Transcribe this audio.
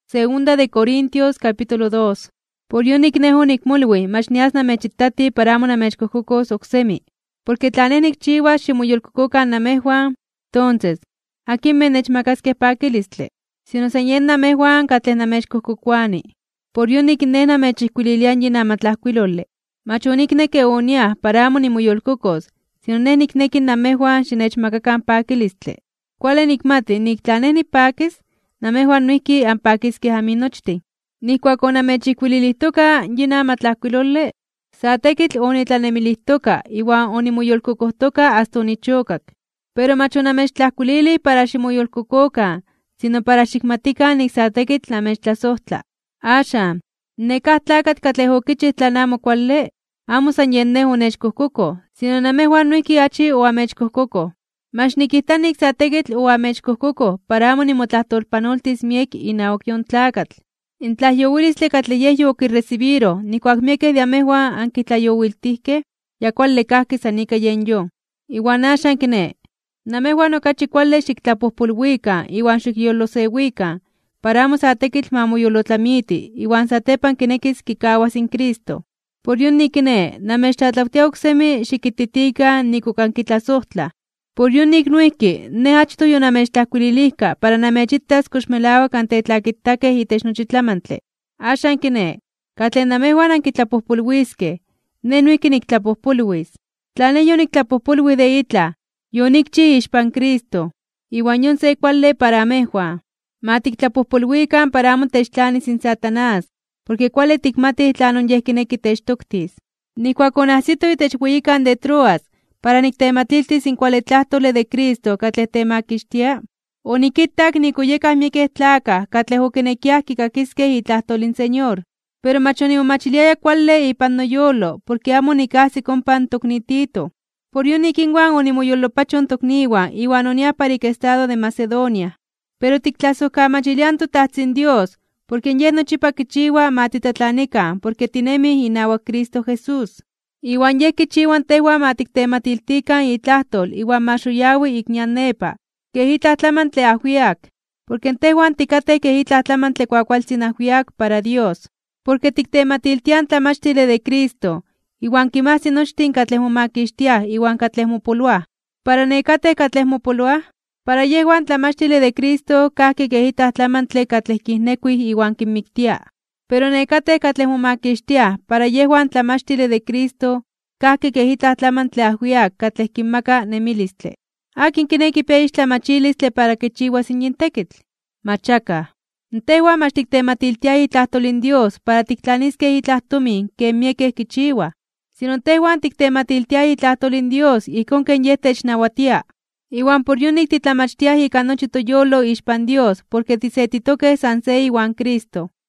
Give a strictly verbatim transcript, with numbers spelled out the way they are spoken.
Segunda de Corintios capítulo dos. Por yonik neho nikmolwi, mach nias namechitati para amo namechcojucos ocsemi. Porque tlanen nikchiwa ximoyolcococa namejuan, entonces, aquí me nechmacasque paquilistle, sino señen namejuan catle namechcocucuani. Por yonik ne namechihcuililian yinamatlascuilole. Mach onikneke onia para amo nimoyolcocos, sino ne niknekin namejuan xinechmacacan paquilistle. Cuale nikmati niktlanen nipaquis, namejuan nuiki anpaquisque aminochti. Nikuako namechihcuililihtoca yinamatlascuilole, sa tekitl onitlanemilihtoca iwan onimoyolcocohtoca hasta onichokak. Pero mach onamechtlascuilili para ximoyolcococa, sino para xikmatica nik sa tekitl namechtlasohtla. Axan, nekah tlakat katleh okichih tlan amo kuali, amo san yen neh onechcohcoco, sino namejuan nuiki achi oamechcohcoco. Mach nikihta nik sa tekitl oamechcohcoco para amo nimotlahtolpanoltis miek inawak yon tlakatl. In tlahyowilistli katleh yeh yokirrecibiro nikuak miekeh de amejuan ankitlayowiltihkeh, ya kuali kahki san ika yen yo. Iwan axan kine, namejuan okachi kuali xiktlapojpolwikan iwan xikyolosewikan, para amo sa tekitl mamoyolotlamiti iwan satepan kinekis kikawas in Cristo. Por yon nikine, namechtlatlautia oksemi xikititikan nikok ankitlasohtlah. Por yon niknuiki, ne achto yonamechtlacuililihka para namechitas kox melawak antetlakitakeh itech nochi tlamantle. Axan kine, katleh namejuan ankitlapojpolwiskeh, ne nuiki niktlapojpolwis. Tla ne yoniktlapojpolwi de itlah, yonikchi ixpan Cristo, iwan yon se kuali para amejuan. Ma tiktlapojpolwikan para amo techtlanis in Satanás, porque kuali tikmatih tlanon yeh kineki techtoktis. Nikuak onahsito itech ueyikan de Troas, para niktematiltis in kuali tlahtoli de Cristo katleh temakixtia, onikitak nikoyekah miekeh tlakah katleh okinekiah kikakiskeh itlahtol in Señor, pero mach onimomachiliaya kuali ipan noyolo, porque amo nikahsik ompa toknitito. Por yon nikinwan onimoyolopachon tokniwan iwan onia para ik estado de Macedonia. Pero tiktlasojkamachilian totahtzin Dios, porque yeh nochipa kichiwa ma titlatlanikan, porque tinemih inawak Cristo Jesús. Iwan yeh kichiwan tehuan ma tiktematiltikan itlahtol iwan ma xoyawi ik nian nepa, keh itlah tlamantle ahwiak, porque tehuan tikateh keh itlah tlamantle kuakualtzin ahwiak para Dios, porque tiktematiltian tlamachtili de Cristo, iwan kimahsi nochtin katleh momakixtiah iwan katleh mopoloah. Para nekateh katleh mopoloah, para yehuan tlamachtili de Cristo kahki keh itlah tlamantle katleh kihnekuih iwan kinmiktia. Pero nekateh katleh momakixtiah para yehuan tlamachtili de Cristo kahki keh itlah tlamantle ahwiak katleh kinmaka nemilistle. Akin kineki pia ixtlamachilistle para kichiuas in yin tekitl. Machakah. Tehuan mach tiktematiltiah itlahtol in Dios para tiktlaniskeh itlah tomin ken miekeh kichiuah, sino tehuan tiktematiltiah itlahtol in Dios ijkon ken yeh technawatia. Iwan por yonik titlamachtiah ika nochi toyolo ixpan Dios, porque tisetitokeh san se iwan Cristo.